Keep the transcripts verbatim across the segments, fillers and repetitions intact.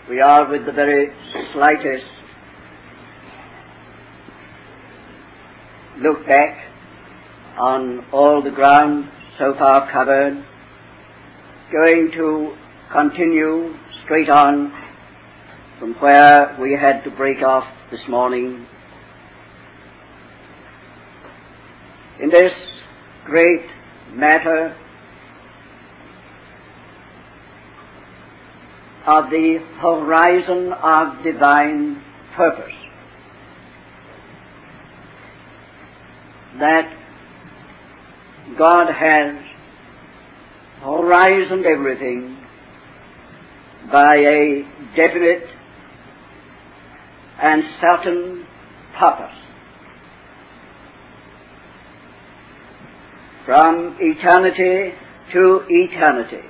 we are with the very slightest look back on all the ground so far covered, going to continue straight on from where we had to break off this morning in this great matter of the horizon of divine purpose, that God has horizoned everything by a definite and certain purpose. From eternity to eternity,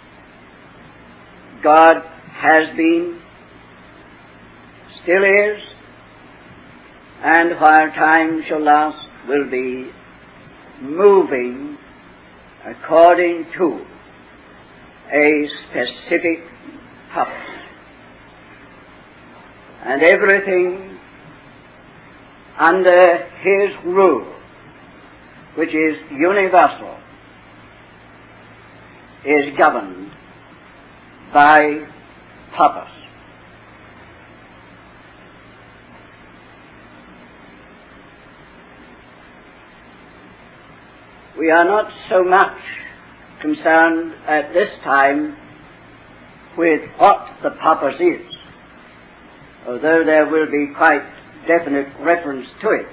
God has been, still is, and while time shall last will be moving according to a specific purpose. And everything under His rule, which is universal, is governed by purpose. We are not so much concerned at this time with what the purpose is, although there will be quite definite reference to it.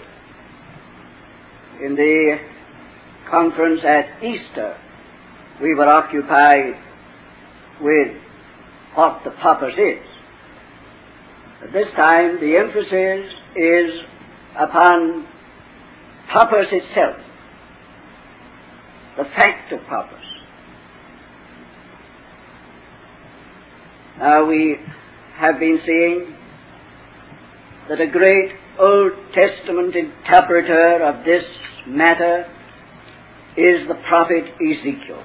In the conference at Easter, we were occupied with what the purpose is. At this time, the emphasis is upon purpose itself, the fact of purpose. Now, we have been seeing that a great Old Testament interpreter of this matter is the prophet Ezekiel.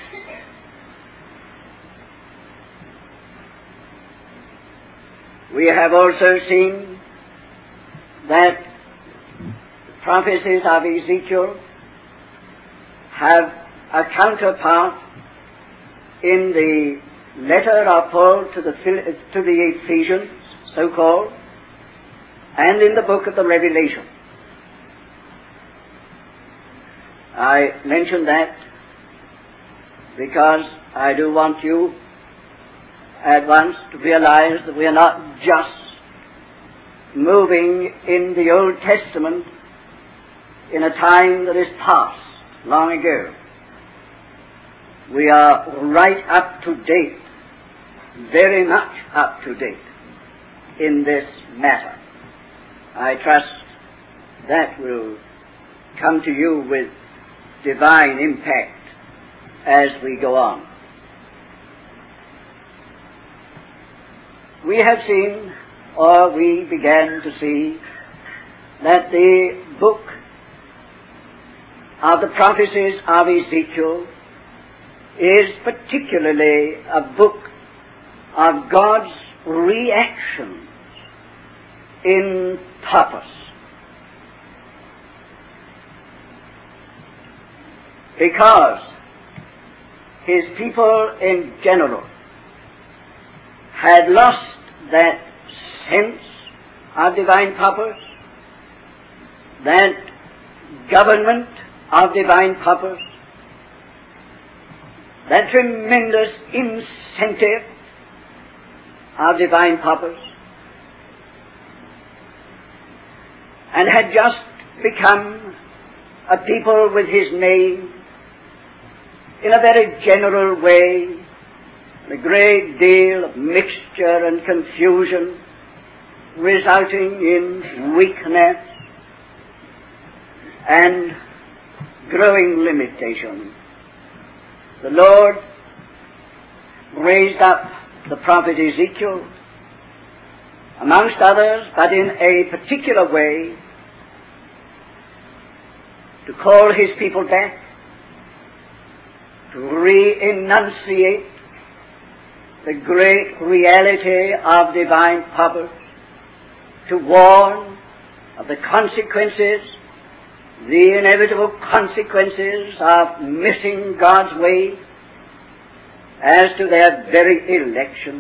We have also seen that the prophecies of Ezekiel have a counterpart in the letter of Paul to the, to the Ephesians, so-called, and in the book of the Revelation. I mention that because I do want you at once to realize that we are not just moving in the Old Testament in a time that is past, long ago. We are right up to date, very much up to date in this matter. I trust that will come to you with divine impact as we go on. We have seen, or we began to see, that the book of the prophecies of Ezekiel is particularly a book of God's reactions in purpose. Because His people in general had lost that sense of divine purpose, that government of divine purpose, that tremendous incentive of divine purpose, and had just become a people with His name in a very general way, a great deal of mixture and confusion resulting in weakness and growing limitation. The Lord raised up the prophet Ezekiel, amongst others, but in a particular way, to call His people back, to re-enunciate the great reality of divine purpose, to warn of the consequences, the inevitable consequences of missing God's way as to their very election.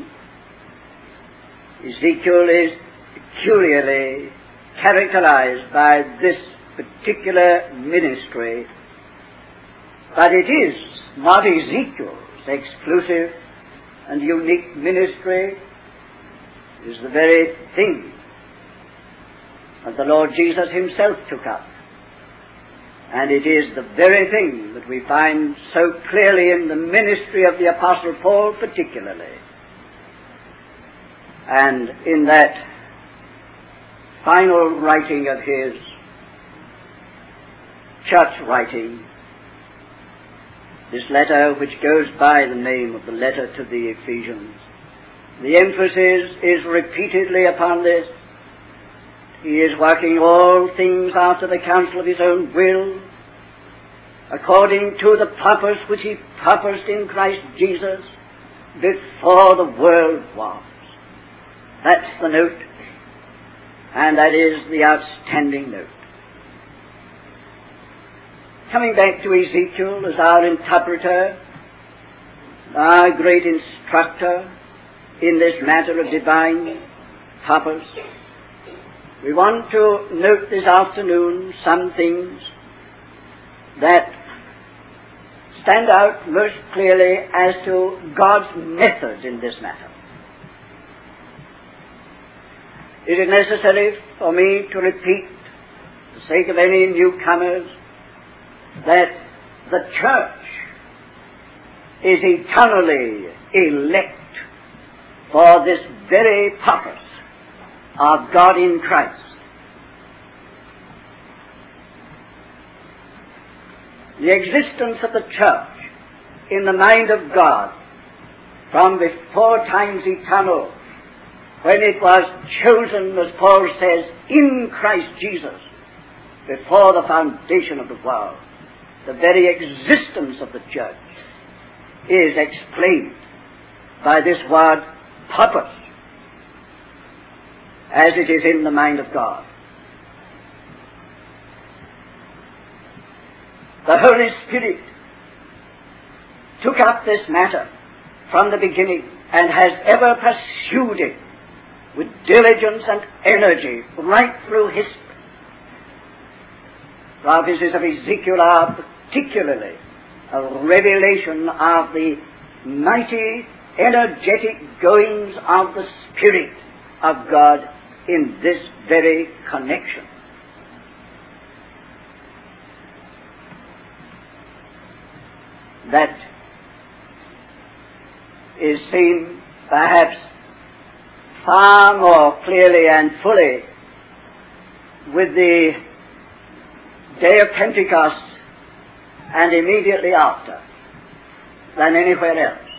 Ezekiel is peculiarly characterized by this particular ministry, but it is not Ezekiel's exclusive and unique ministry. It is the very thing that the Lord Jesus himself took up. And it is the very thing that we find so clearly in the ministry of the Apostle Paul particularly. And in that final writing of his, church writing, this letter which goes by the name of the letter to the Ephesians, the emphasis is repeatedly upon this. He is working all things after the counsel of his own will, according to the purpose which he purposed in Christ Jesus before the world was. That's the note, and that is the outstanding note. Coming back to Ezekiel as our interpreter, our great instructor in this matter of divine purpose, we want to note this afternoon some things that stand out most clearly as to God's methods in this matter. It is necessary for me to repeat, for the sake of any newcomers, that the church is eternally elect for this very purpose of God in Christ. The existence of the church in the mind of God from before times eternal, when it was chosen, as Paul says, in Christ Jesus, before the foundation of the world, the very existence of the church is explained by this word purpose, as it is in the mind of God. The Holy Spirit took up this matter from the beginning and has ever pursued it with diligence and energy right through history. Prophecies of Ezekiel are particularly a revelation of the mighty, energetic goings of the Spirit of God in this very connection. That is seen perhaps far more clearly and fully with the day of Pentecost and immediately after than anywhere else.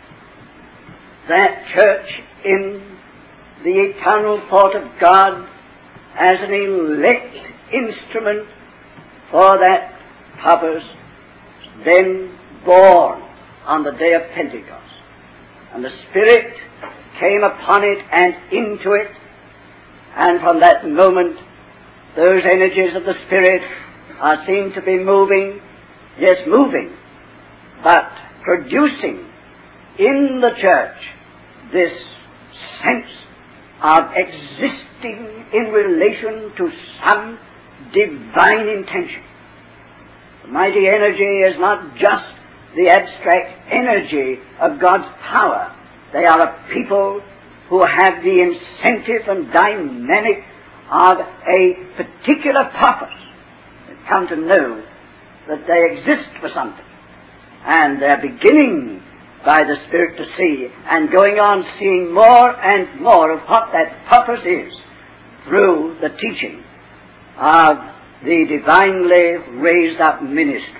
That church in the eternal thought of God as an elect instrument for that purpose, then born on the day of Pentecost. And the Spirit came upon it and into it, and from that moment those energies of the Spirit are seen to be moving, yes, moving, but producing in the church this sense of existing in relation to some divine intention. The mighty energy is not just the abstract energy of God's power. They are a people who have the incentive and dynamic of a particular purpose. They've come to know that they exist for something. And they're beginning by the Spirit to see, and going on seeing more and more of what that purpose is through the teaching of the divinely raised up ministers.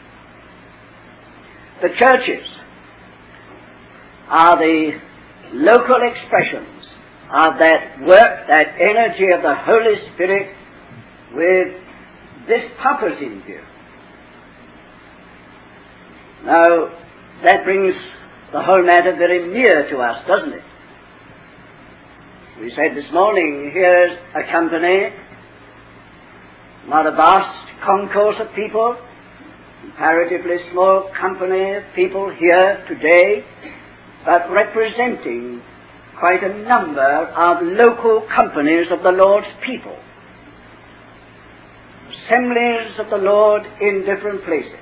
The churches are the local expressions of that work, that energy of the Holy Spirit with this purpose in view. Now, that brings the whole matter very near to us, doesn't it? We said this morning, here's a company, not a vast concourse of people, comparatively small company of people here today, but representing quite a number of local companies of the Lord's people, assemblies of the Lord in different places.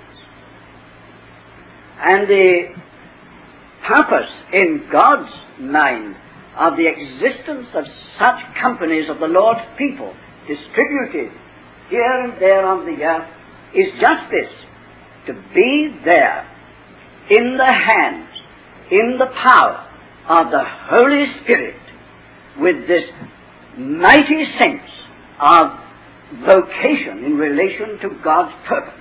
And the purpose in God's mind of the existence of such companies of the Lord's people distributed here and there on the earth is just this: to be there in the hands, in the power of the Holy Spirit, with this mighty sense of vocation in relation to God's purpose.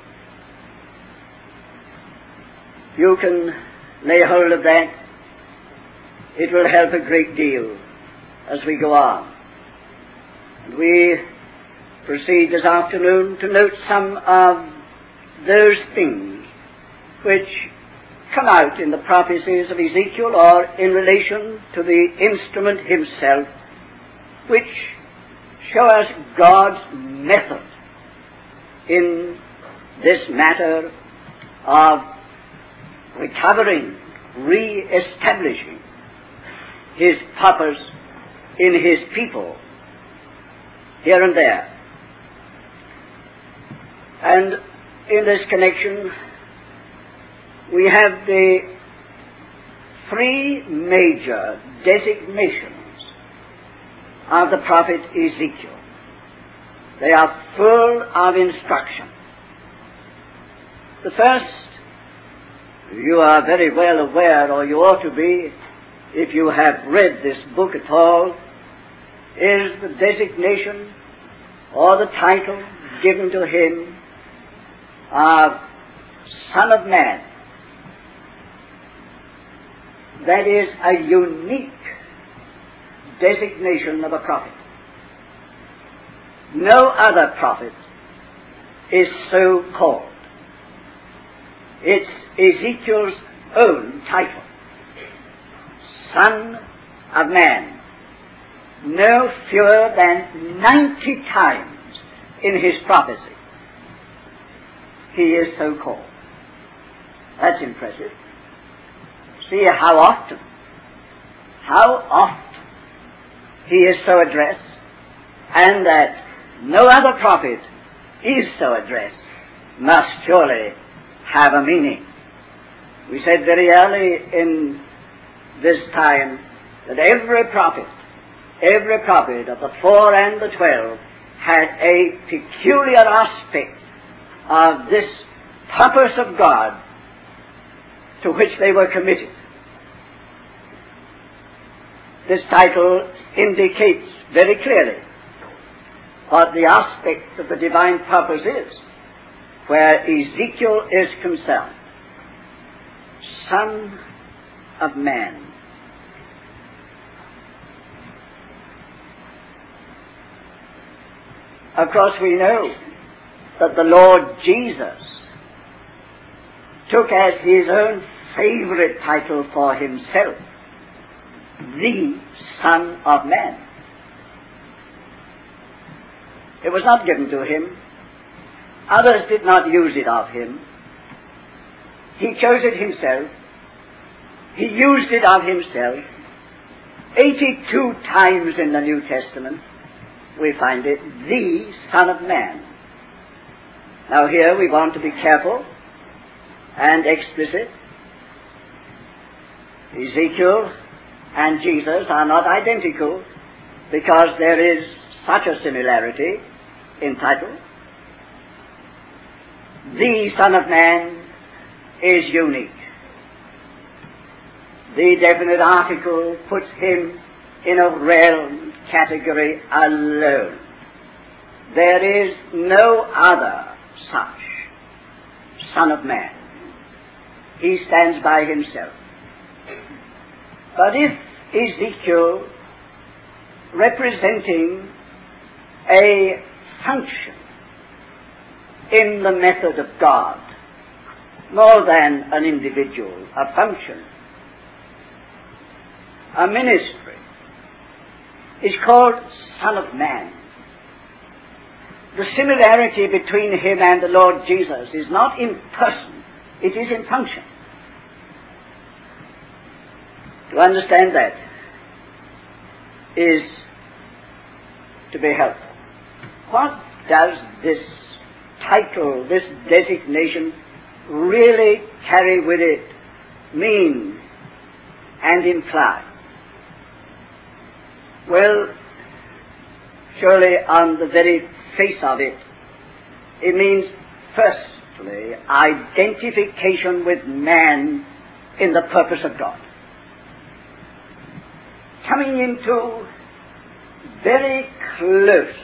You can lay hold of that. It will help a great deal as we go on. And we proceed this afternoon to note some of those things which come out in the prophecies of Ezekiel or in relation to the instrument himself, which show us God's method in this matter of recovering, re-establishing his purpose in his people here and there. And in this connection, we have the three major designations of the prophet Ezekiel. They are full of instruction. The first, you are very well aware, or you ought to be, if you have read this book at all, is the designation or the title given to him of Son of Man. That is a unique designation of a prophet. No other prophet is so called. It's Ezekiel's own title, Son of Man. No fewer than ninety times in his prophecy he is so called. That's impressive. See how often, how often he is so addressed, and that no other prophet is so addressed, must surely have a meaning. We said very early in this time that every prophet, every prophet of the four and the twelve had a peculiar aspect of this purpose of God to which they were committed. This title indicates very clearly what the aspect of the divine purpose is, where Ezekiel is concerned. Son of Man. Of course, we know that the Lord Jesus took as his own favorite title for himself, the Son of Man. It was not given to him. Others did not use it of him. He chose it himself. He used it of himself. eighty-two times in the New Testament we find it, the Son of Man. Now here we want to be careful and explicit. Ezekiel and Jesus are not identical because there is such a similarity in title. The Son of Man is unique. The definite article puts him in a realm category alone. There is no other such Son of Man. He stands by himself. But if Ezekiel, representing a function in the method of God, more than an individual, a function a ministry, is called Son of Man. The similarity between him and the Lord Jesus is not in person, it is in function. To understand that is to be helpful. What does this title, this designation, really carry with it, mean and imply? Well, surely on the very face of it, it means firstly identification with man in the purpose of God. Coming into very close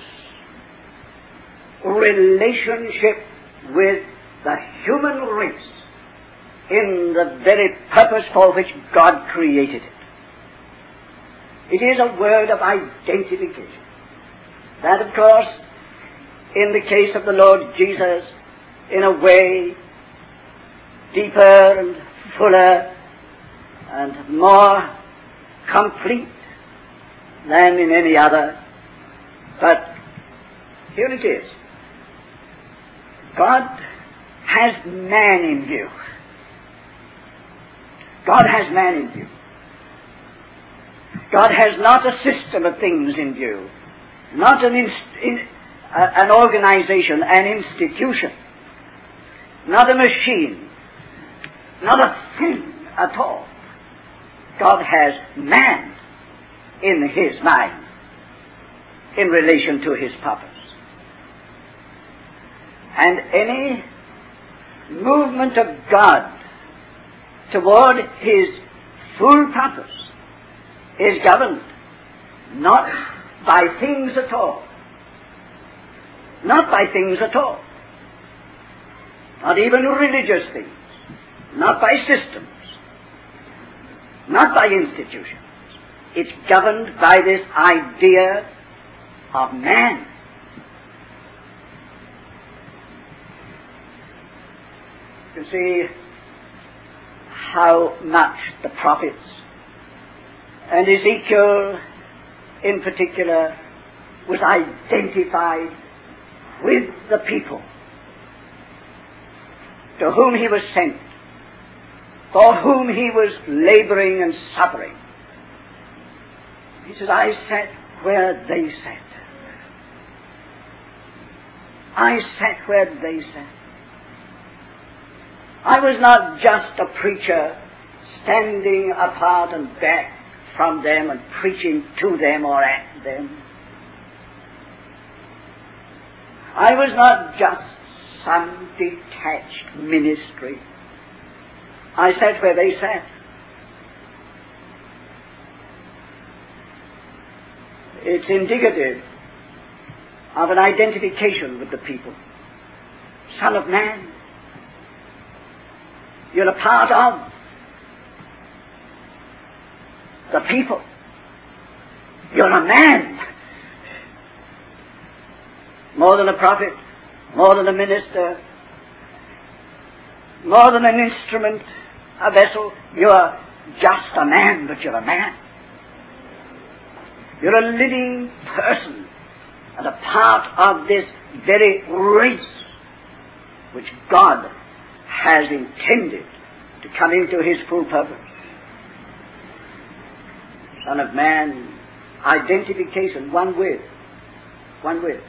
relationship with the human race in the very purpose for which God created it. It is a word of identification. That, of course, in the case of the Lord Jesus, in a way deeper and fuller and more complete than in any other. But here it is. God has man in view. God has man in view. God has not a system of things in view, not an, inst- in, uh, an organization, an institution, not a machine, not a thing at all. God has man in his mind in relation to his purpose. And any movement of God toward his full purpose is governed not by things at all, not by things at all, not even religious things, not by systems, not by institutions. It's governed by this idea of man. You see how much the prophets, and Ezekiel in particular, was identified with the people to whom he was sent, for whom he was laboring and suffering. He says, I sat where they sat. I sat where they sat. I was not just a preacher standing apart and back from them and preaching to them or at them. I was not just some detached ministry. I sat where they sat. It's indicative of an identification with the people. Son of Man, you're a part of the people. You're a man. More than a prophet, more than a minister, more than an instrument, a vessel. You're just a man, but you're a man. You're a living person and a part of this very race which God has intended to come into his full purpose. Son of Man, identification, one with, one with.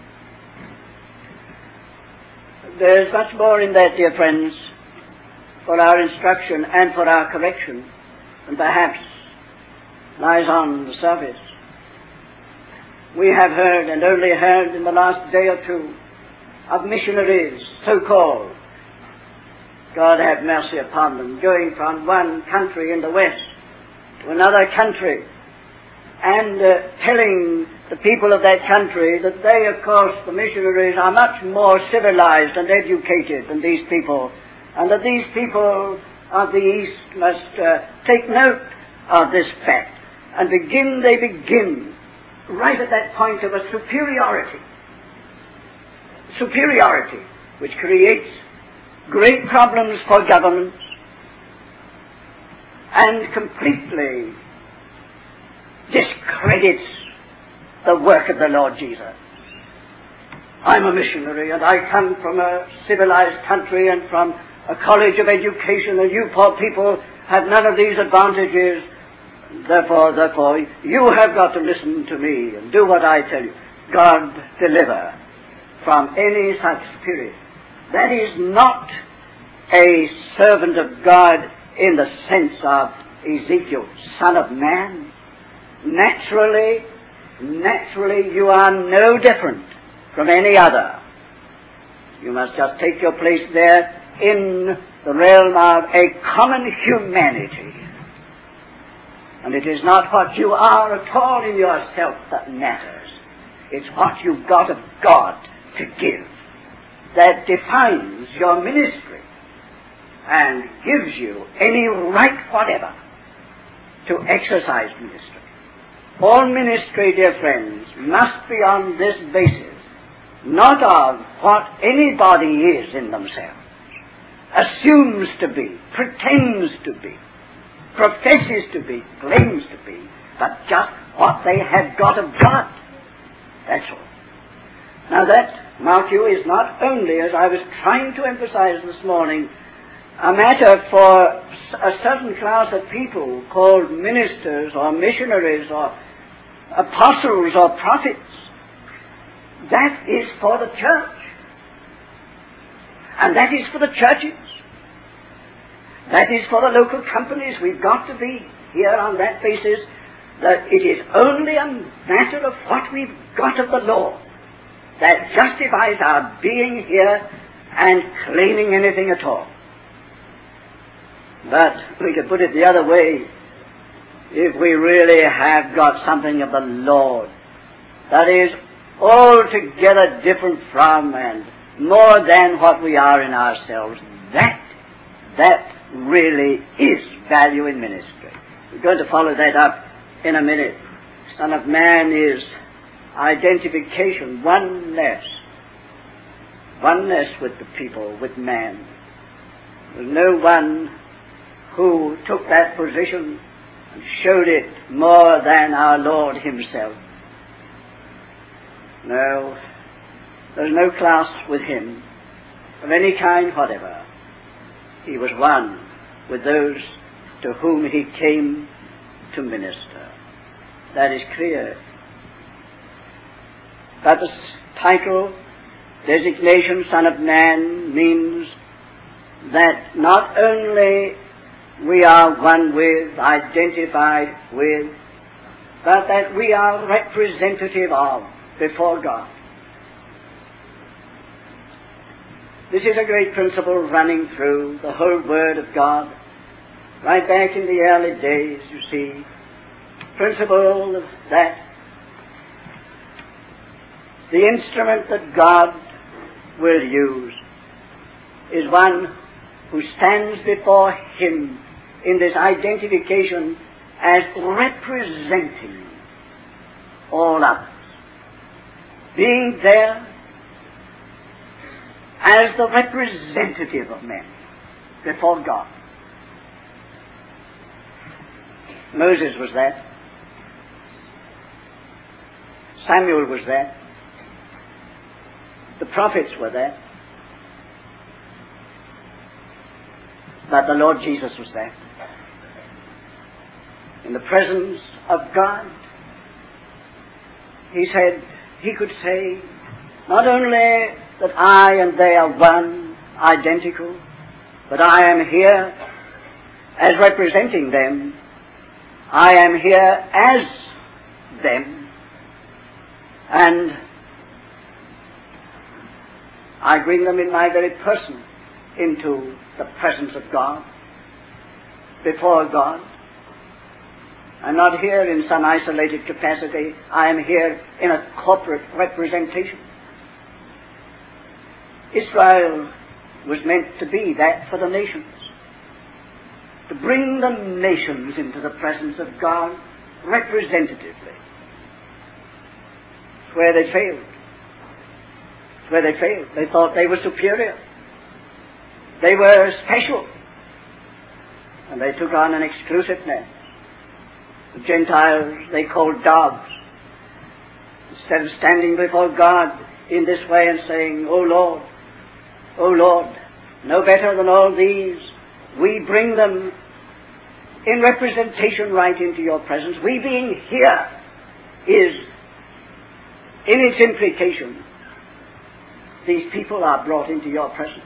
There's much more in that, dear friends, for our instruction and for our correction, and perhaps lies on the surface. We have heard, and only heard in the last day or two, of missionaries, so-called, God have mercy upon them, going from one country in the West to another country, and uh, telling the people of that country that they, of course, the missionaries, are much more civilized and educated than these people, and that these people of the East must uh, take note of this fact, and begin, they begin, right at that point of a superiority, superiority, which creates great problems for governments, and completely discredits the work of the Lord Jesus. I'm a missionary, and I come from a civilized country and from a college of education, and you poor people have none of these advantages. Therefore, therefore, you have got to listen to me and do what I tell you. God deliver from any such spirit. That is not a servant of God in the sense of Ezekiel, son of man. Naturally, naturally you are no different from any other. You must just take your place there in the realm of a common humanity. And it is not what you are at all in yourself that matters. It's what you've got of God to give that defines your ministry and gives you any right whatever to exercise ministry. All ministry, dear friends, must be on this basis, not of what anybody is in themselves, assumes to be, pretends to be, professes to be, claims to be, but just what they have got of God. That's all. Now that, mark you, is not only, as I was trying to emphasize this morning, a matter for a certain class of people called ministers or missionaries or apostles or prophets. That is for the church. And that is for the churches. That is for the local companies. We've got to be here on that basis that it is only a matter of what we've got of the Lord that justifies our being here and claiming anything at all. But we could put it the other way. If we really have got something of the Lord that is altogether different from and more than what we are in ourselves, that, that really is value in ministry. We're going to follow that up in a minute. Son of Man is identification, oneness. Oneness with the people, with man. There's no one who took that position and showed it more than our Lord himself. No, there's no class with him of any kind whatever. He was one with those to whom he came to minister. That is clear. But the title, designation, Son of Man, means that not only we are one with, identified with, but that we are representative of before God. This is a great principle running through the whole Word of God. Right back in the early days, you see, principle that the instrument that God will use is one who stands before Him in this identification as representing all others, being there as the representative of men before God. Moses was that. Samuel was that. The prophets were that. But the Lord Jesus was that. In the presence of God, He said, He could say, not only that I and they are one, identical, but I am here as representing them. I am here as them. And I bring them in my very person into the presence of God, before God. I'm not here in some isolated capacity. I am here in a corporate representation. Israel was meant to be that for the nations, to bring the nations into the presence of God representatively. It's where they failed. It's where they failed. They thought they were superior. They were special. And they took on an exclusiveness. The Gentiles they called dogs. Instead of standing before God in this way and saying, "O Lord, O Lord, no better than all these, we bring them in representation right into your presence. We being here is, in its implication, these people are brought into your presence."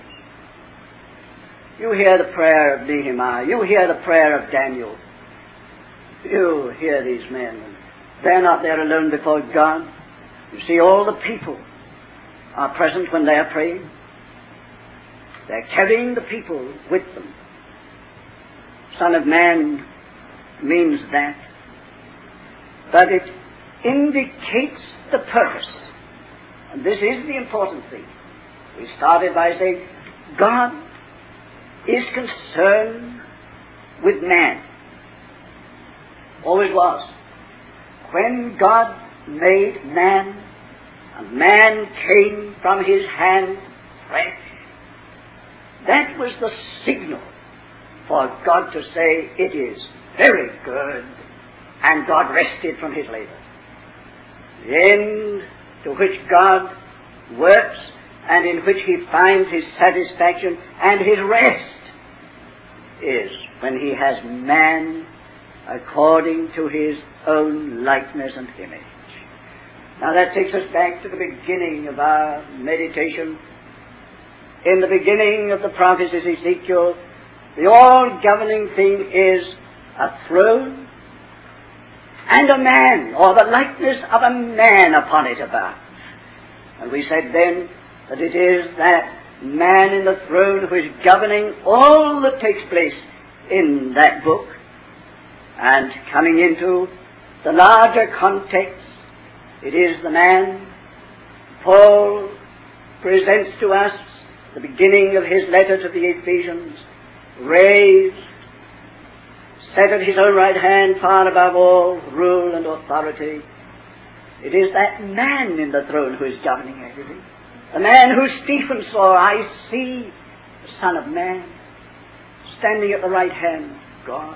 You hear the prayer of Nehemiah. You hear the prayer of Daniel. You hear these men. They're not there alone before God. You see, all the people are present when they are praying. They're carrying the people with them. Son of Man means that. But it indicates the purpose. And this is the important thing. We started by saying God is concerned with man. Always was. When God made man, and man came from his hand fresh, that was the signal for God to say, "It is very good," and God rested from his labor. The end to which God works and in which he finds his satisfaction and his rest is when he has man according to his own likeness and image. Now that takes us back to the beginning of our meditation. In the beginning of the prophet Ezekiel, the all-governing thing is a throne and a man, or the likeness of a man upon it above. And we said then that it is that man in the throne who is governing all that takes place in that book. And coming into the larger context, it is the man Paul presents to us the beginning of his letter to the Ephesians, raised, set at his own right hand far above all rule and authority. It is that man in the throne who is governing everything. The man who Stephen saw, "I see the Son of Man standing at the right hand of God."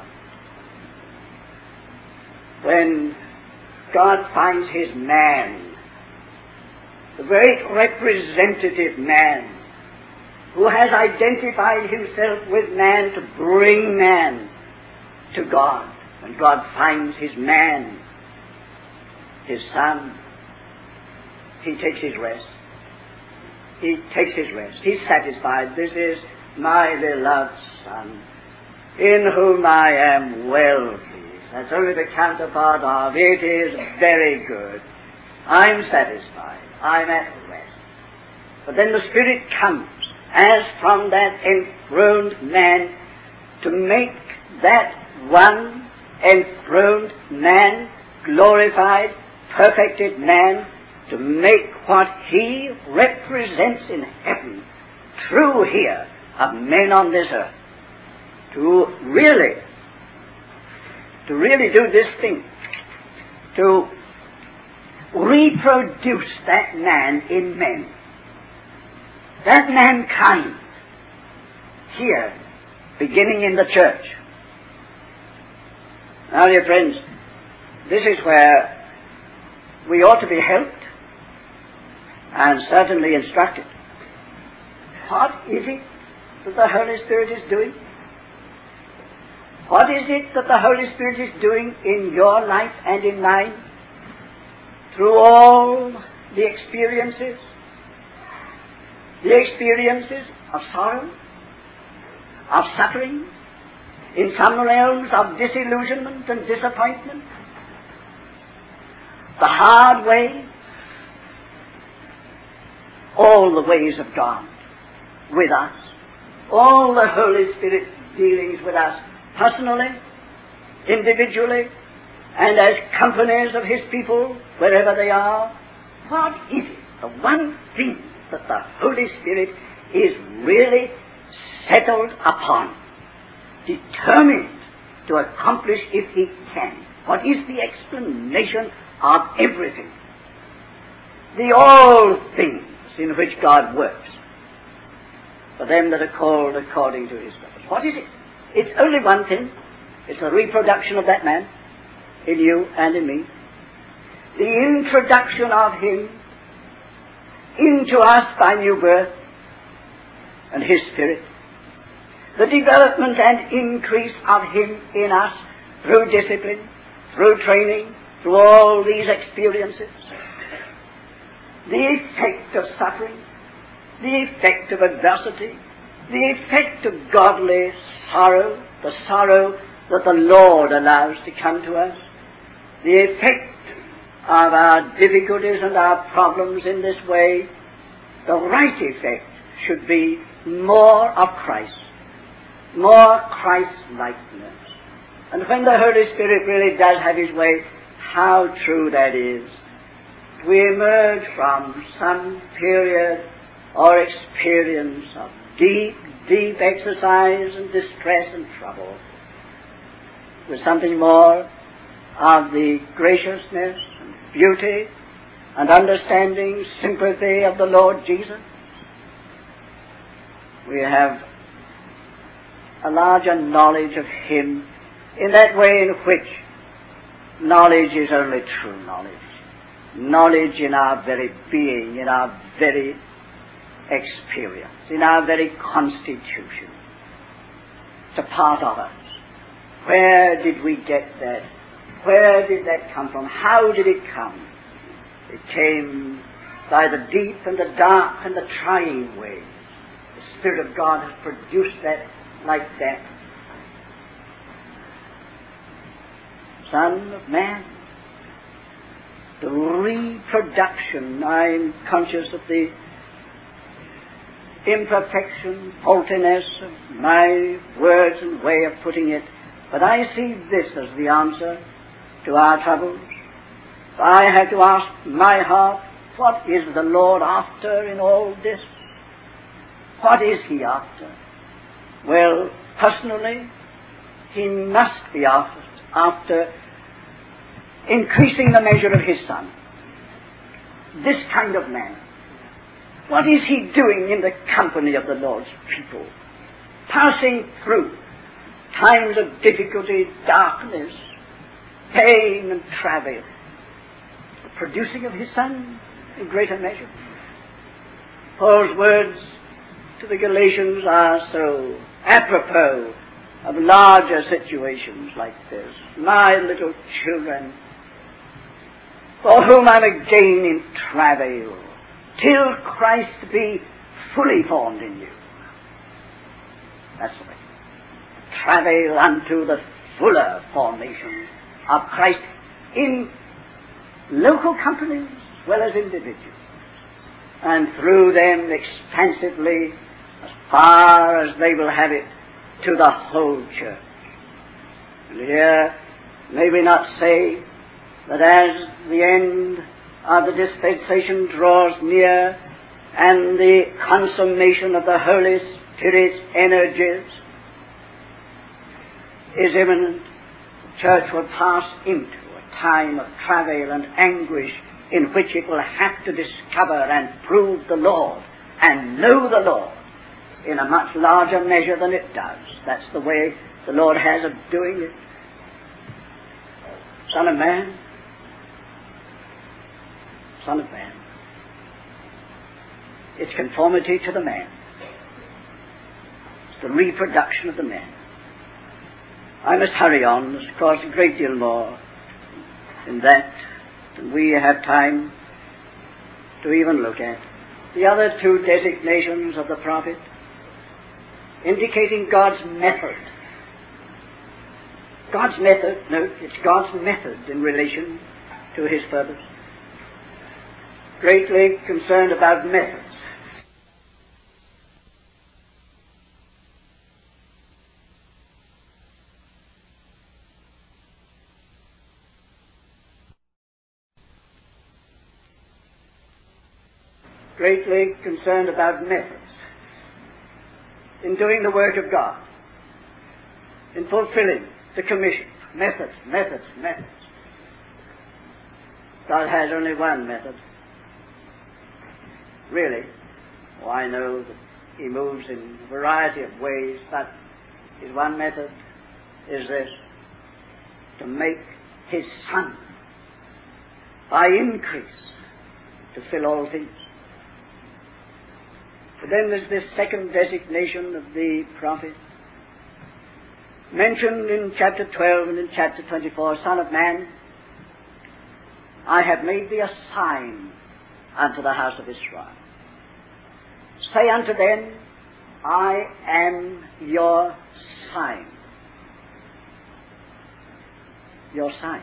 When God finds his man, the great representative man, who has identified himself with man to bring man to God, when God finds his man, his Son, he takes his rest. He takes his rest. He's satisfied. "This is my beloved Son, in whom I am well pleased." That's only the counterpart of, "It is very good. I'm satisfied. I'm at rest." But then the Spirit comes, as from that enthroned man, to make that one enthroned man, glorified, perfected man, to make what he represents in heaven true here of men on this earth. To really, to really do this thing, to reproduce that man in men, that mankind here, beginning in the church. Now, dear friends, this is where we ought to be helped and certainly instructed. What is it that the Holy Spirit is doing? What is it that the Holy Spirit is doing in your life and in mine? Through all the experiences, the experiences of sorrow, of suffering, in some realms of disillusionment and disappointment, the hard way, all the ways of God with us, all the Holy Spirit's dealings with us personally, individually, and as companies of his people, wherever they are. What is it? The one thing that the Holy Spirit is really settled upon, determined to accomplish if he can. What is the explanation of everything? The all things in which God works for them that are called according to his purpose. What is it? It's only one thing. It's the reproduction of that man. in you and in me. The introduction of Him into us by new birth and His Spirit. The development and increase of Him in us through discipline, through training, through all these experiences. The effect of suffering, the effect of adversity, the effect of godly sorrow, the sorrow that the Lord allows to come to us, the effect of our difficulties and our problems in this way, the right effect should be more of Christ, more Christ-likeness. And when the Holy Spirit really does have His way, how true that is. We emerge from some period or experience of deep, deep exercise and distress and trouble with something more of the graciousness and beauty and understanding, sympathy of the Lord Jesus. We have a larger knowledge of Him in that way in which knowledge is only true knowledge. Knowledge in our very being, in our very experience, in our very constitution. It's a part of us. Where did we get that? Where did that come from? How did it come? It came by the deep and the dark and the trying ways. The Spirit of God has produced that like that. Son of man, the reproduction, I'm conscious of the imperfection, faultiness of my words and way of putting it, but I see this as the answer to our troubles. I have to ask my heart, what is the Lord after in all this? What is He after? Well, personally, He must be after, after increasing the measure of His Son. This kind of man. What is He doing in the company of the Lord's people? Passing through times of difficulty, darkness, pain and travail. The producing of His Son in greater measure. Paul's words to the Galatians are so apropos of larger situations like this. My little children, for whom I'm again in travail, till Christ be fully formed in you. That's the way. Travail unto the fuller formation of Christ in local companies as well as individuals, and through them expansively as far as they will have it to the whole church. And here, may we not say that as the end of the dispensation draws near and the consummation of the Holy Spirit's energies is imminent, the church will pass into a time of travail and anguish in which it will have to discover and prove the Lord and know the Lord in a much larger measure than it does. That's the way the Lord has of doing it. Son of man, Son of man. It's conformity to the man. It's the reproduction of the man. I must hurry on. There's, of course, a great deal more in that than we have time to even look at. The other two designations of the prophet, indicating God's method. God's method, note, it's God's method in relation to His purpose. Greatly concerned about methods. Greatly concerned about methods in doing the work of God, in fulfilling the commission. Methods, methods, methods. God has only one method. Really. Oh, I know that He moves in a variety of ways, but His one method is this: to make his Son by increase to fill all things. But then there's this second designation of the prophet, mentioned in chapter twelve and in chapter twenty-four. Son of man, I have made thee a sign unto the house of Israel. Say unto them, I am your sign. Your sign.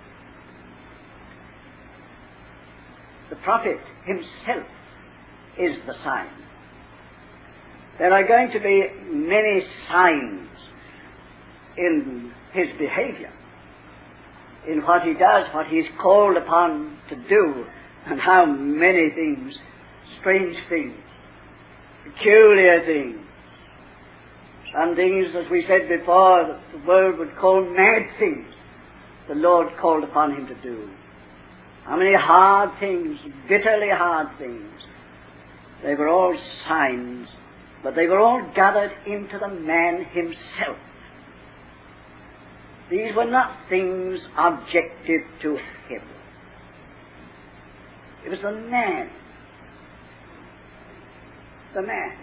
The prophet himself is the sign. There are going to be many signs in his behavior, in what he does, what he is called upon to do, and how many things, strange things, peculiar things, some things, as we said before, that the world would call mad things, the Lord called upon him to do. How many hard things, bitterly hard things. They were all signs, but they were all gathered into the man himself. These were not things objective to him. It was the man. The man.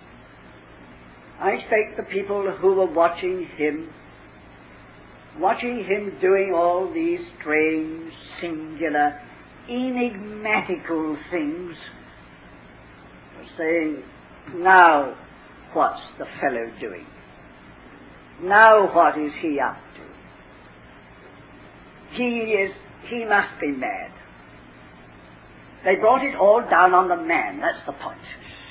I expect the people who were watching him, watching him doing all these strange, singular, enigmatical things, were saying, now what's the fellow doing? Now what is he up to? He is, he must be mad. They brought it all down on the man, that's the point.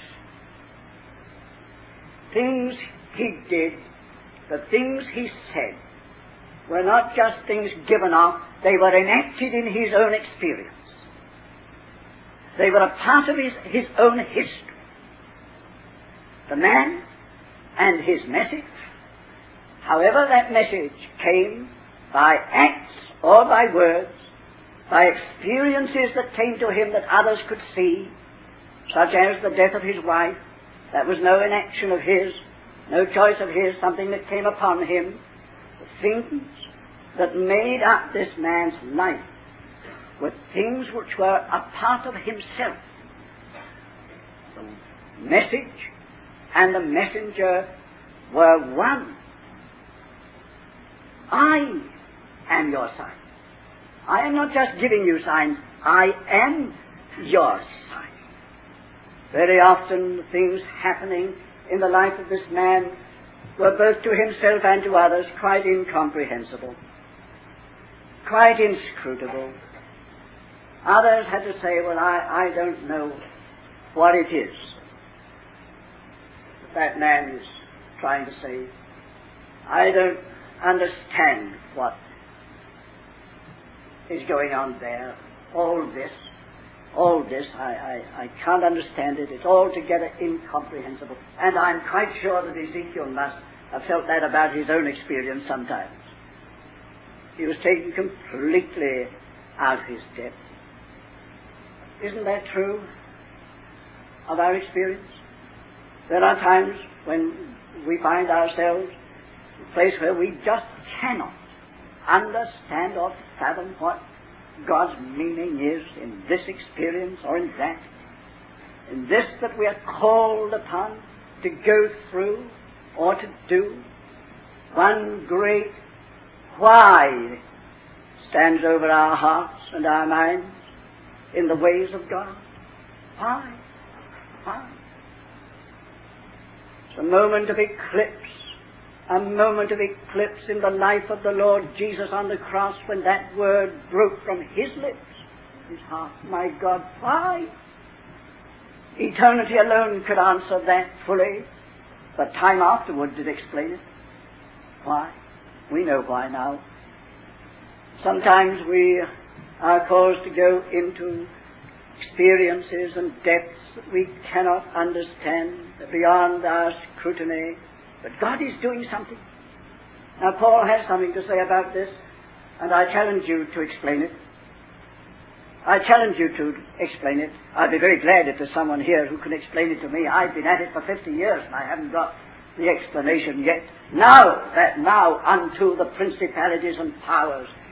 Things he did, the things he said, were not just things given off, they were enacted in his own experience. They were a part of his, his own history. The man and his message, however that message came, by acts or by words, by experiences that came to him that others could see, such as the death of his wife, that was no inaction of his, no choice of his, something that came upon him. The things that made up this man's life were things which were a part of himself. The message and the messenger were one. I am your sign. I am not just giving you signs, I am your sign. Very often things happening in the life of this man were both to himself and to others quite incomprehensible, quite inscrutable. Others had to say, well, I, I don't know what it is that that man is trying to say. I don't understand what is going on there. All this, all this, I, I, I can't understand it. It's altogether incomprehensible. And I'm quite sure that Ezekiel must have felt that about his own experience sometimes. He was taken completely out of his depth. Isn't that true of our experience? There are times when we find ourselves in a place where we just cannot understand or fathom what God's meaning is in this experience or in that. In this that we are called upon to go through or to do. One great why stands over our hearts and our minds in the ways of God. Why? Why? It's a moment of eclipse, a moment of eclipse in the life of the Lord Jesus on the cross when that word broke from his lips, his heart. My God, why? Eternity alone could answer that fully, but time afterward did explain it. Why? We know why now. Sometimes we are caused to go into experiences and depths that we cannot understand, beyond our scrutiny, but God is doing something. Now Paul has something to say about this, and I challenge you to explain it. I challenge you to explain it. I'd be very glad if there's someone here who can explain it to me. I've been at it for fifty years and I haven't got the explanation yet. Now that now unto the principalities and powers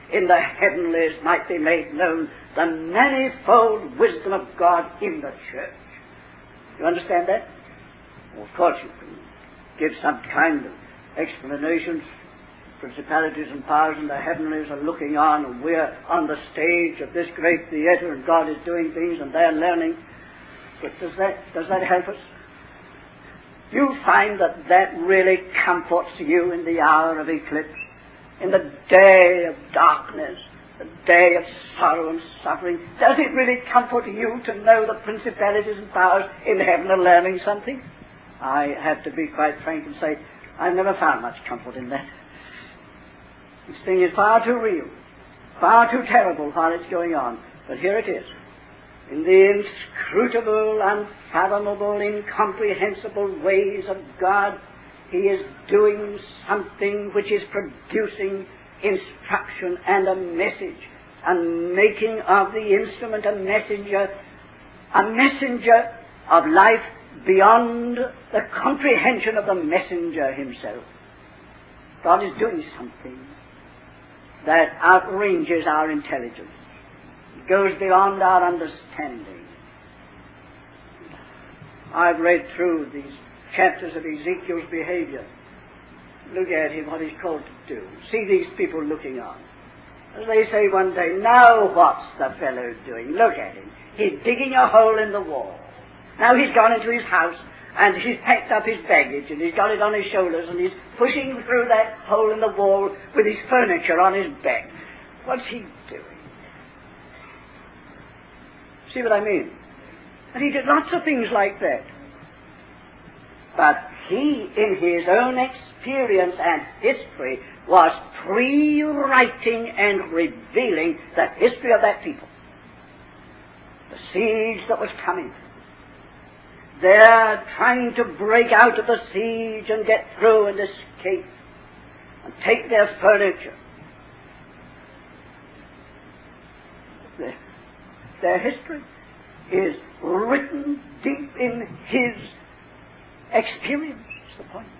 in the heavenlies might be made known the manifold wisdom of God in the church. You understand that? Well, of course you can give some kind of explanations. Principalities and powers in the heavenlies are looking on, and we're on the stage of this great theater, and God is doing things, and they're learning. But does that, does that help us? Do you find that that really comforts you in the hour of eclipse, in the day of darkness, the day of sorrow and suffering? Does it really comfort you to know the principalities and powers in heaven are learning something? I have to be quite frank and say, I've never found much comfort in that. This thing is far too real, far too terrible while it's going on. But here it is. In the inscrutable, unfathomable, incomprehensible ways of God, He is doing something which is producing instruction and a message, and making of the instrument a messenger, a messenger of life beyond the comprehension of the messenger himself. God is doing something that outranges our intelligence. It goes beyond our understanding. I've read through these chapters of Ezekiel's behavior. Look at him, what he's called to do. See these people looking on. As they say one day, now what's the fellow doing? Look at him. He's digging a hole in the wall. Now he's gone into his house, and he's packed up his baggage, and he's got it on his shoulders, and he's pushing through that hole in the wall with his furniture on his back. What's he doing? See what I mean? And he did lots of things like that. But he, in his own experience and history, was pre-writing and revealing the history of that people. The siege that was coming. They're trying to break out of the siege and get through and escape and take their furniture. Their, their history is written deep in his experience, is the point.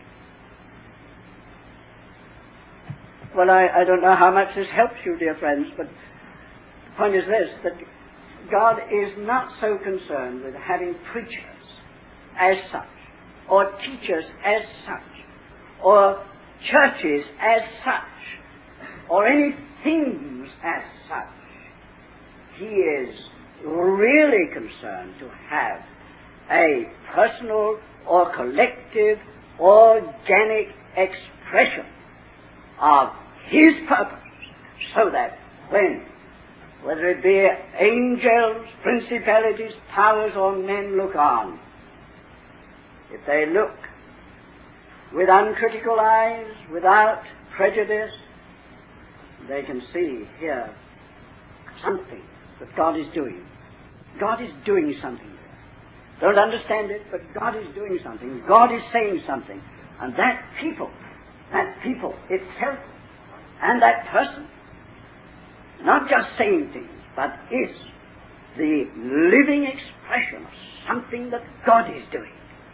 Well, I, I don't know how much this helps you, dear friends, but the point is this, that God is not so concerned with having preachers as such, or teachers as such, or churches as such, or any things as such. He is really concerned to have a personal or collective, organic expression of His purpose, so that when, whether it be angels, principalities, powers, or men look on, if they look with uncritical eyes, without prejudice, they can see here something that God is doing. God is doing something there. Don't understand it, but God is doing something. God is saying something. And that people, that people itself, and that person, not just saying things, but is the living expression of something that God is doing.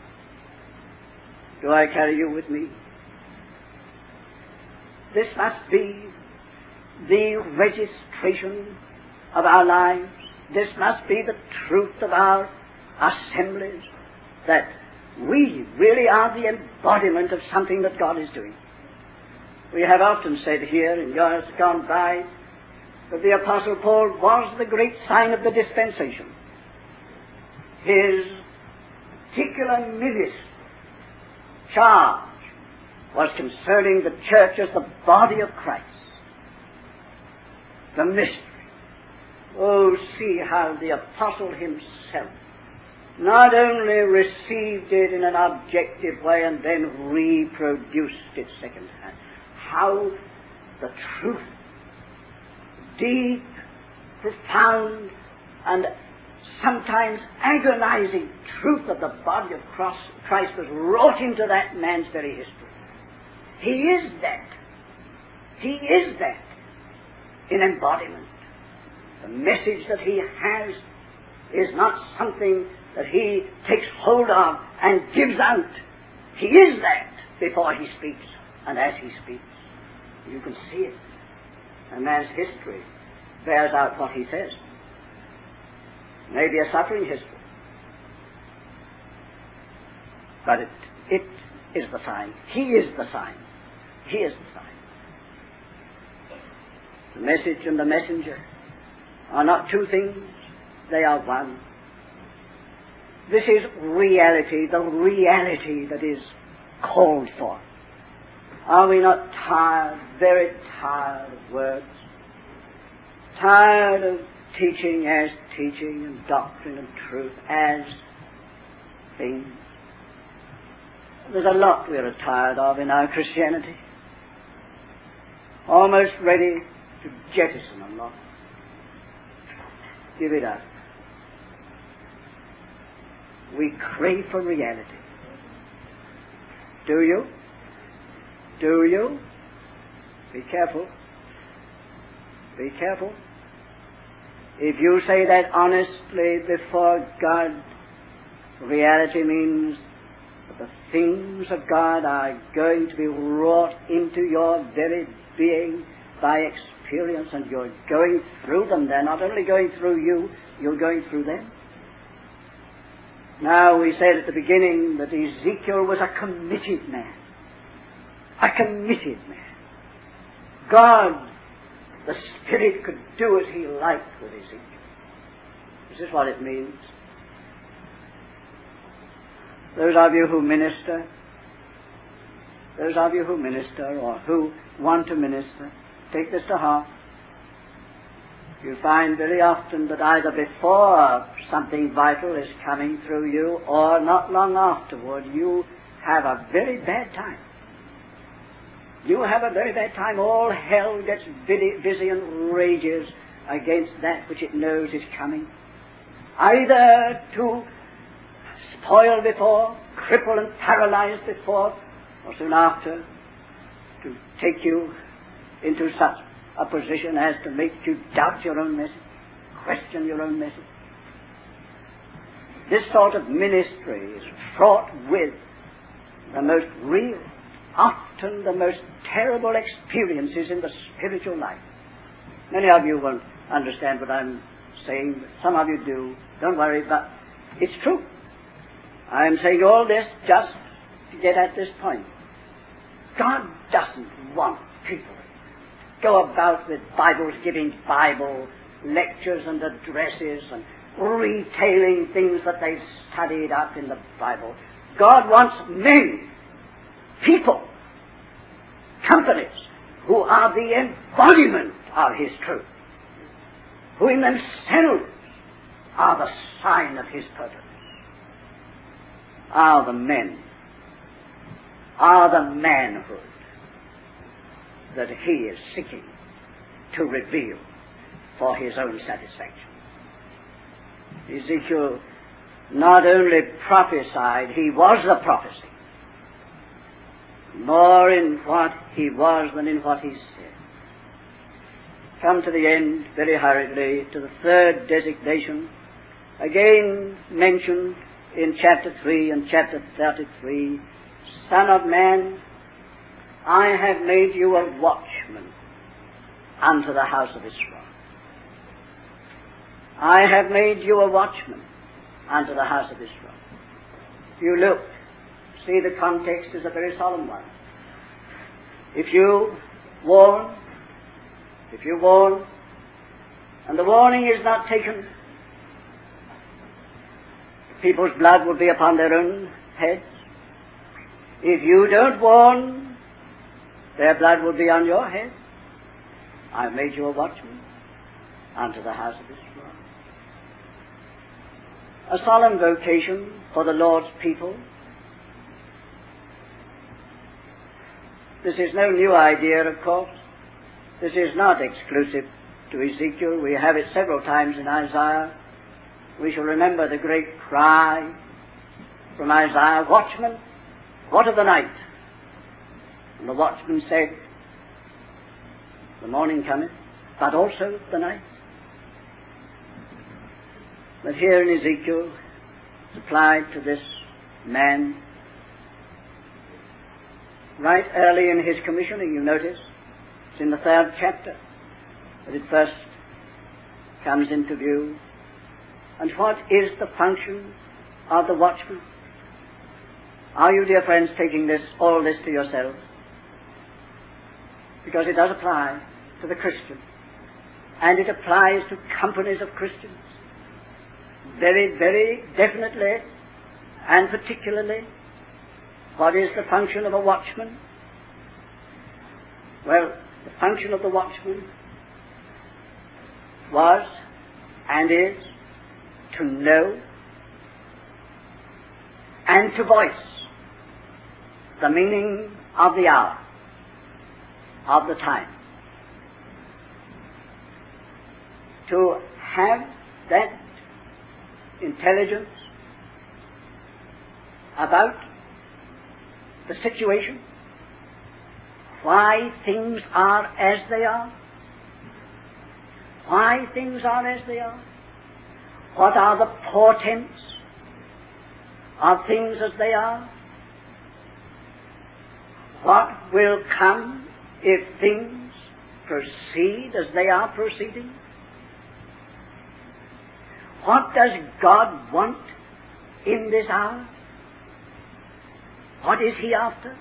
Do I carry you with me? This must be the registration of our lives. This must be the truth of our assemblies, that we really are the embodiment of something that God is doing. We have often said here in years gone by that the Apostle Paul was the great sign of the dispensation. His particular ministry charge was concerning the church as the body of Christ. The mystery. Oh, see how the apostle himself not only received it in an objective way and then reproduced it secondhand. How the truth, deep, profound, and sometimes agonizing truth of the body of Christ was wrought into that man's very history. He is that. He is that in embodiment. The message that he has is not something that he takes hold of and gives out. He is that before he speaks and as he speaks. You can see it. A man's history bears out what he says. Maybe a suffering history. But it, it is the sign. He is the sign. He is the sign. The message and the messenger are not two things, they are one. This is reality, the reality that is called for. Are we not tired, very tired of words? Tired of teaching as teaching and doctrine and truth as things? There's a lot we are tired of in our Christianity. Almost ready to jettison a lot. Give it up. We crave for reality. Do you? Do you? Be careful. Be careful. If you say that honestly before God, reality means that the things of God are going to be wrought into your very being by experience, and you're going through them. They're not only going through you, you're going through them. Now, we said at the beginning that Ezekiel was a committed man. A committed man. God, the Spirit, could do as He liked with Ezekiel. This is what it means. Those of you who minister, those of you who minister or who want to minister, take this to heart. You find very often that either before something vital is coming through you or not long afterward, you have a very bad time. You have a very bad time. All hell gets busy and rages against that which it knows is coming. Either to spoil before, cripple and paralyze before, or soon after to take you into such a position as to make you doubt your own message, question your own message. This sort of ministry is fraught with the most real, often the most terrible experiences in the spiritual life. Many of you won't understand what I'm saying, but some of you do. Don't worry, but it's true. I am saying all this just to get at this point. God doesn't want people to go about with Bibles, giving Bible lectures and addresses and retailing things that they've studied up in the Bible. God wants men, people, companies who are the embodiment of His truth, who in themselves are the sign of His purpose, are the men, are the manhood that He is seeking to reveal for His own satisfaction. Ezekiel not only prophesied, he was the prophecy, more in what he was than in what he said. Come to the end very hurriedly to the third designation, again mentioned in chapter three and chapter thirty-three. Son of man, I have made you a watchman unto the house of Israel. I have made you a watchman unto the house of Israel. If you look, see the context is a very solemn one. If you warn, if you warn, and the warning is not taken, people's blood will be upon their own heads. If you don't warn, their blood will be on your head. I have made you a watchman unto the house of Israel. A solemn vocation for the Lord's people. This is no new idea, of course. This is not exclusive to Ezekiel. We have it several times in Isaiah. We shall remember the great cry from Isaiah, "Watchman, what of the night?" And the watchman said, "The morning cometh, but also the night." But here in Ezekiel, it's applied to this man. Right early in his commissioning, you notice, it's in the third chapter. that it first comes into view. And what is the function of the watchman? Are you, dear friends, taking this, all this to yourselves? Because it does apply to the Christian, and it applies to companies of Christians very, very definitely and particularly. What is the function of a watchman? Well, the function of the watchman was and is to know and to voice the meaning of the hour, of the time. To have that intelligence about the situation, why things are as they are, why things are as they are, what are the portents of things as they are, what will come if things proceed as they are proceeding. What does God want in this hour? What is He after?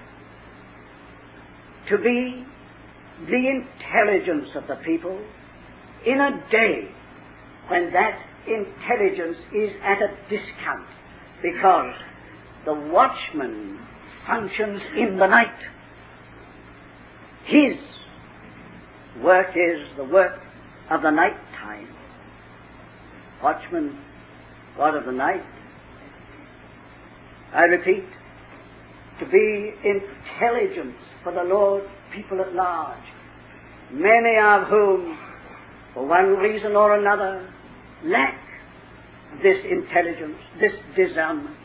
To be the intelligence of the people in a day when that intelligence is at a discount, because the watchman functions in the night. His work is the work of the night time. Watchman, God of the night. I repeat, to be intelligence for the Lord's people at large, many of whom, for one reason or another, lack this intelligence, this discernment.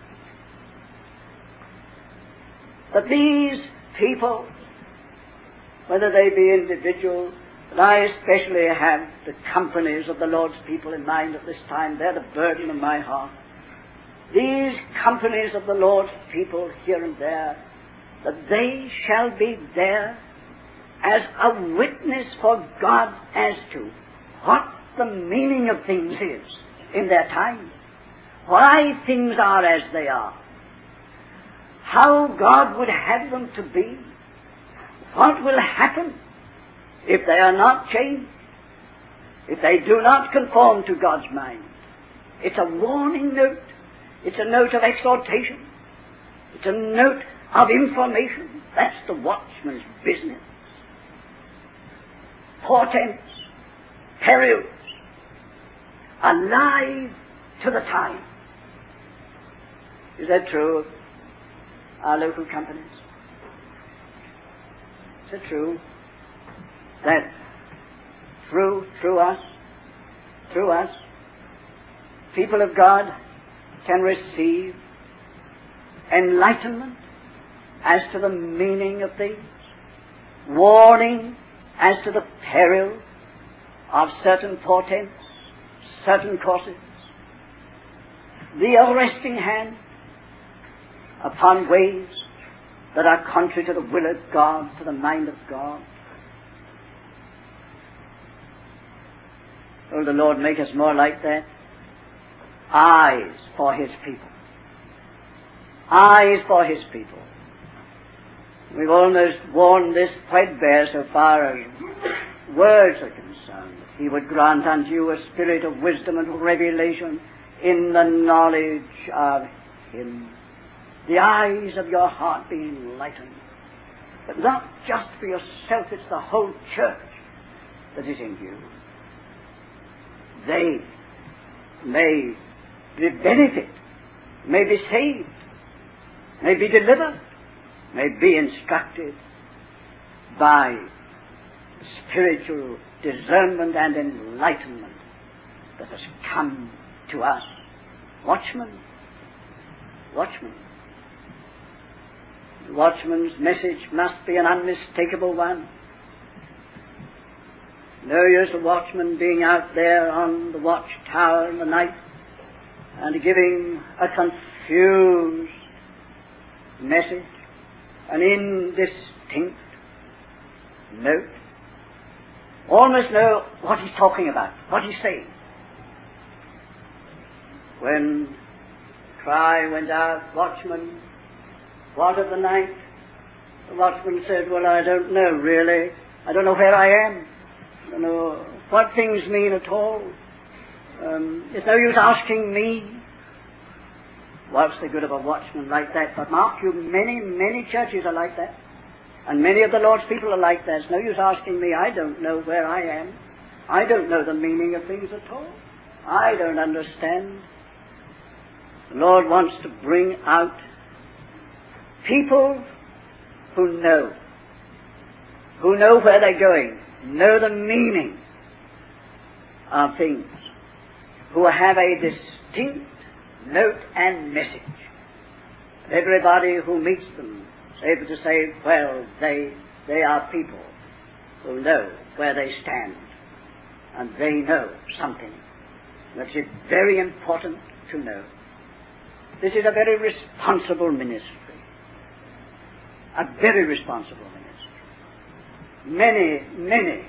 But these people, whether they be individuals, but I especially have the companies of the Lord's people in mind at this time. They're the burden of my heart. These companies of the Lord's people here and there, that they shall be there as a witness for God as to what the meaning of things is in their time, why things are as they are, how God would have them to be, what will happen if they are not changed, if they do not conform to God's mind. It's a warning note. It's a note of exhortation. It's a note of information. That's the watchman's business. Portents, perils, alive to the time. Is that true of our local companies? Is it true that through, through us, through us, people of God can receive enlightenment as to the meaning of things, warning as to the peril of certain portents, certain courses, the arresting hand upon ways that are contrary to the will of God, to the mind of God. Oh, the Lord make us more like that. Eyes for His people. Eyes for His people. We've almost worn this threadbare so far as words are concerned. He would grant unto you a spirit of wisdom and revelation in the knowledge of Him. The eyes of your heart be enlightened. But not just for yourself, it's the whole church that is in view. They may be benefit, may be saved, may be delivered, may be instructed by spiritual discernment and enlightenment that has come to us. Watchmen, watchmen. The watchman's message must be an unmistakable one. No use a watchman being out there on the watchtower in the night and giving a confused message, an indistinct note. All must know what he's talking about, what he's saying. When the cry went out, "Watchman, what of the night?" The watchman said, "Well, I don't know really. I don't know where I am. I don't know what things mean at all. Um, it's no use asking me." What's the good of a watchman like that? But mark you, many, many churches are like that. And many of the Lord's people are like that. It's no use asking me. I don't know where I am. I don't know the meaning of things at all. I don't understand. The Lord wants to bring out people who know, who know where they're going, know the meaning of things, who have a distinct note and message. Everybody who meets them is able to say, well, they, they are people who know where they stand, and they know something that is very important to know. This is a very responsible ministry. A very responsible ministry. Many, many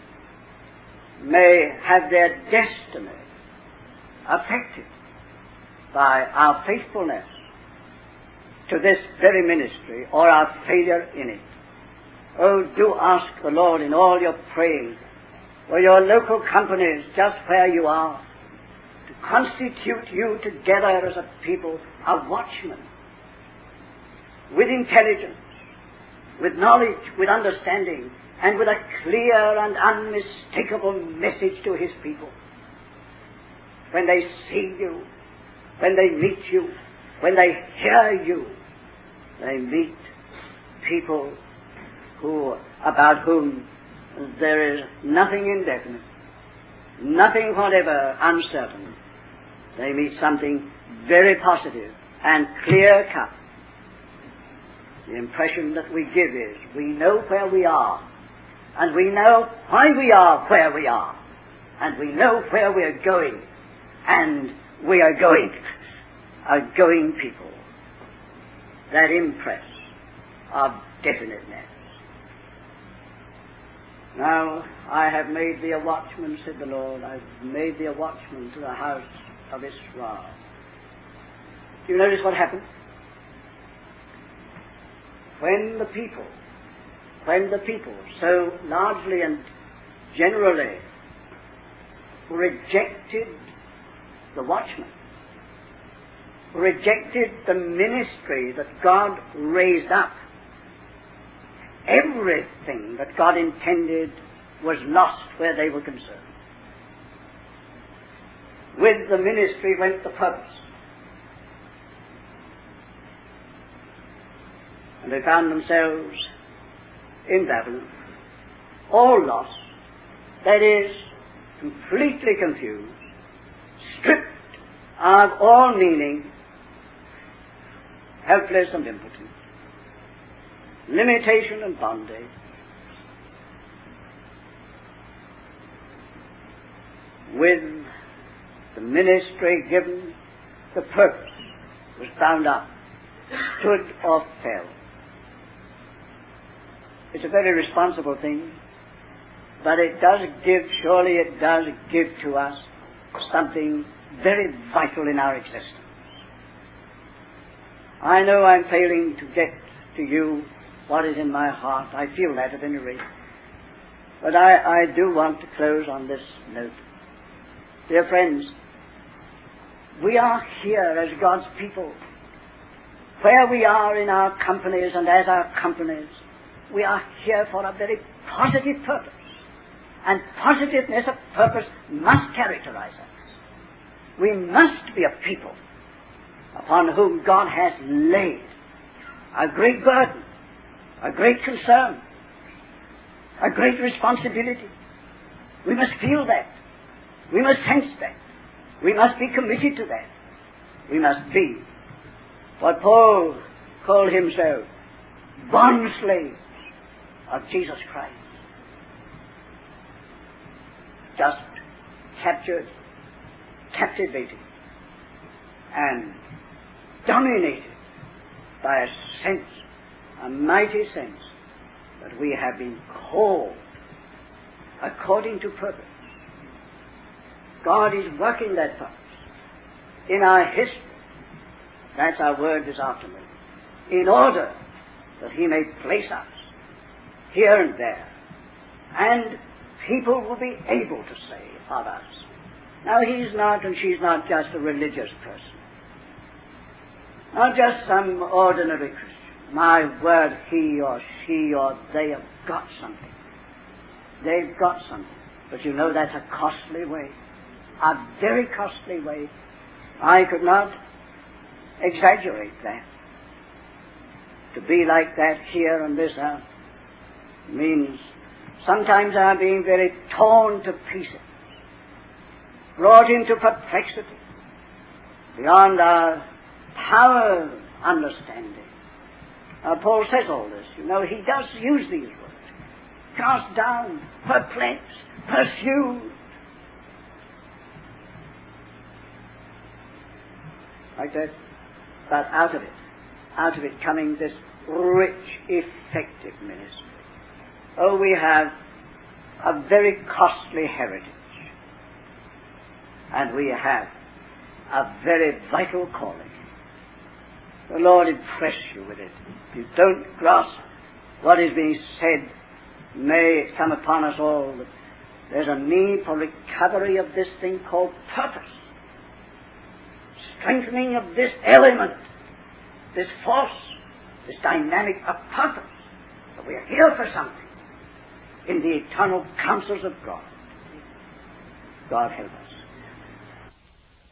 may have their destiny affected by our faithfulness to this very ministry or our failure in it. Oh, do ask the Lord in all your praying for your local companies, just where you are, to constitute you together as a people, a watchman, with intelligence, with knowledge, with understanding, and with a clear and unmistakable message to his people. When they see you, when they meet you, when they hear you, they meet people who, about whom there is nothing indefinite, nothing whatever uncertain. They meet something very positive and clear-cut. The impression that we give is we know where we are, and we know why we are where we are, and we know where we are going, and we are going, are going people. That impress of definiteness. Now, I have made thee a watchman, said the Lord. I've made thee a watchman to the house of Israel. Do you notice what happened? When the people, when the people so largely and generally rejected the watchman, rejected the ministry that God raised up, everything that God intended was lost where they were concerned. With the ministry went the purpose. And they found themselves in Babylon, all lost, that is, completely confused, stripped of all meaning, helpless and impotent, limitation and bondage. With the ministry given, the purpose was bound up, stood or fell. It's a very responsible thing, but it does give, surely it does give to us something very vital in our existence. I know I'm failing to get to you what is in my heart. I feel that at any rate. But I, I do want to close on this note. Dear friends, we are here as God's people. Where we are in our companies and as our companies, we are here for a very positive purpose. And positiveness of purpose must characterize us. We must be a people upon whom God has laid a great burden, a great concern, a great responsibility. We must feel that. We must sense that. We must be committed to that. We must be what Paul called himself, bond slaves of Jesus Christ. Just captured, captivated, and dominated by a sense, a mighty sense, that we have been called according to purpose. God is working that purpose in our history. That's our word this afternoon. In order that He may place us here and there, and people will be able to say of us, now he's not and she's not just a religious person, not just some ordinary Christian. My word, he or she or they have got something. They've got something. But you know, that's a costly way. A very costly way. I could not exaggerate that. To be like that here on this earth means sometimes our being very torn to pieces, brought into perplexity beyond our power of understanding. Uh, Paul says all this. You know, he does use these words. Cast down, perplexed, pursued. Like that. But out of it, out of it coming this rich, effective ministry. Oh, we have a very costly heritage. And we have a very vital calling. The Lord impress you with it. If you don't grasp what is being said, may it come upon us all that there's a need for recovery of this thing called purpose. Strengthening of this element, this force, this dynamic of purpose. That we are here for something in the eternal counsels of God. God help us.